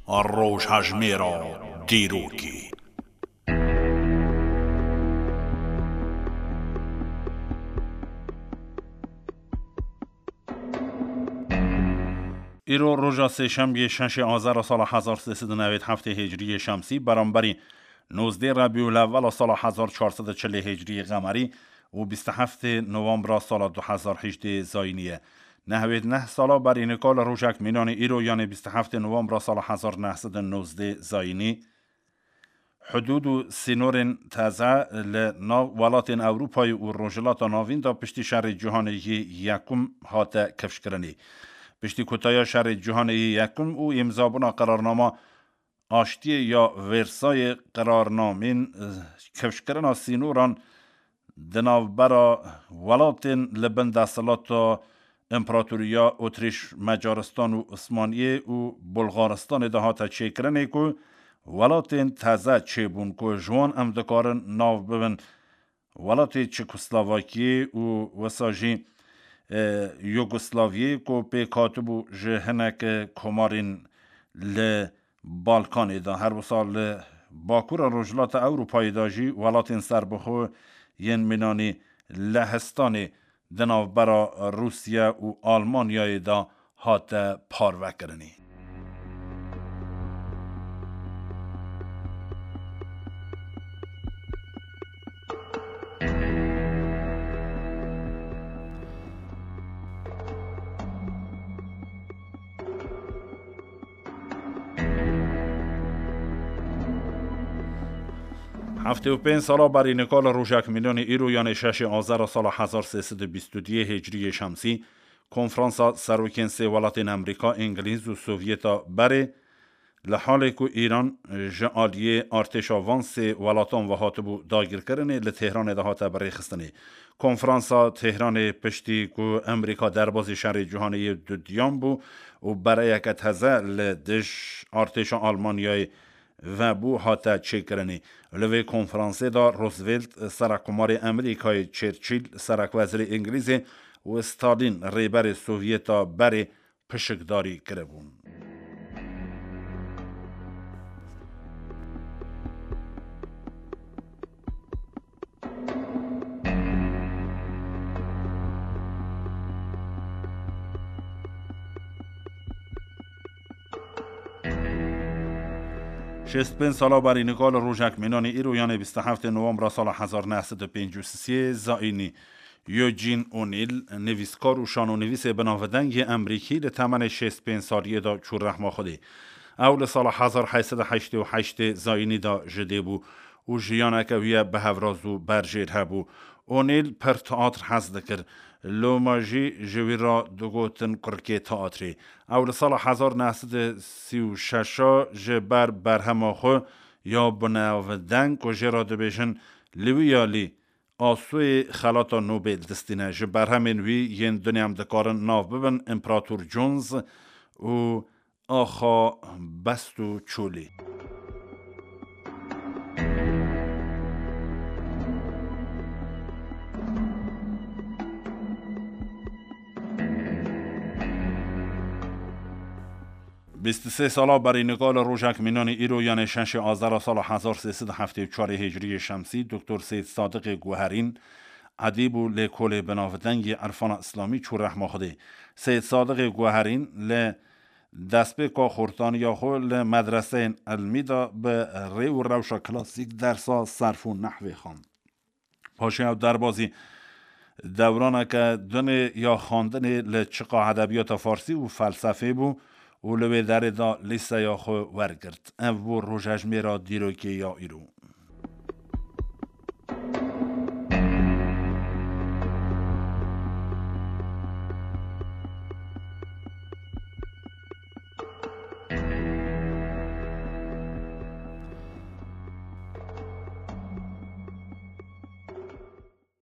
روش هجمیرا دیروکی ایرو روژا سهشنبه 6 آذر سال 1397 هجری شمسی برانبری 19 ربیع الاول سال 1440 هجری قمری و 27 نوامبر سال 2018 زاینیه. نهوید 9 سالا بر اینکال روژک مینان ایرو یعنی 27 نوامبر سال 1919 زاینی حدود سینور تازه لناو ولات اروپای و روژلات ناوین دا پشتی شهر جهانی یکم هاته کفش کرنی. پشتی کتای شهر جهانی یکم او امضابونا قرارنامه آشتی یا ورسای قرارنامین کفش کرنا سینوران دناوبرا ولاتین لبن دستلات امپراتوریا اتریش مجارستان و عثمانیه و بلغارستان دهات چیکرنه که ولاتین تازه چیبون که جوان امدکارن ناو ببن ولات چکسلواکیه و وساجی یوگسلاویه که پی کاتبو جهنک کمارین لبالکان دا هر سال باکور رجلات اروپایی داجی ولاتین سربخو ین منانی لهستانی دناو برا روسیه و آلمانیای دا هات پارو کرنی. هفته و 5 سالا بر اینکال روژک میلیون ایرو یعنی 6 آذر سال 1322 هجری شمسی کنفرانسا سروکین سه ولاتین امریکا، انگلیز و سوویتا بره لحالی که ایران جعالیه ارتشا وان سه ولاتان و هاتبو داگیر کرنه لتهران دهاته بره خستنه. کنفرانسا تهران پشتی که امریکا درباز شهر جهانی دودیان بو و برای یکت هزه لدش ارتشا آلمانیای و بو هاتا چیکرنی. لوی کنفرانسه دا روزولت سرکمار امریکای چرچیل سرک وزیر انگلیزی و استالین ریبر سوویتا بری پشکداری کربون. شست 5 سالا بر اینکال روژک مینان ایرو یعنی 27 نوامبر سال 1953 زاینی یوجین اونیل نویسکار و شانونویس بناودنگ امریکی لتمن 65 سالیه دا چور رحمه خودی اول سال 1888 زاینی دا جده بو و جیانکویه به هورازو برجیر هبو. اونیل پر تئاتر حزد کرد لوماجی جوی را دوگوتن کرکی تئاتری اول سال 1936 جبر برهماخو یا بناودنگ و جرا دبیشن لیویالی آسوی خلاطا نوبل دستینه جبرهمین وی ین دنیم دکارن ناو ببن امپراتور جونز و آخا بستو چولی. 23 سالا بر اینکال روژک مینان ایرو یعنی 6 آذر سال 1374 هجری شمسی دکتر سید صادق گوهرین ادیب و لکول بناودنگ عرفان اسلامی چور رحمه خوده. سید صادق گوهرین دست به که خورتان یا خو لمدرسه علمی دا به ری و روشا کلاسیک درسا صرف و نحوی خان. پاشه او دربازی دورانه که دن یا خواندن لچقا ادبیات فارسی و فلسفه بو و لوی در دا لیسته یا خو ورگرد او روژ هجمیرا دیروکی یا ایرو.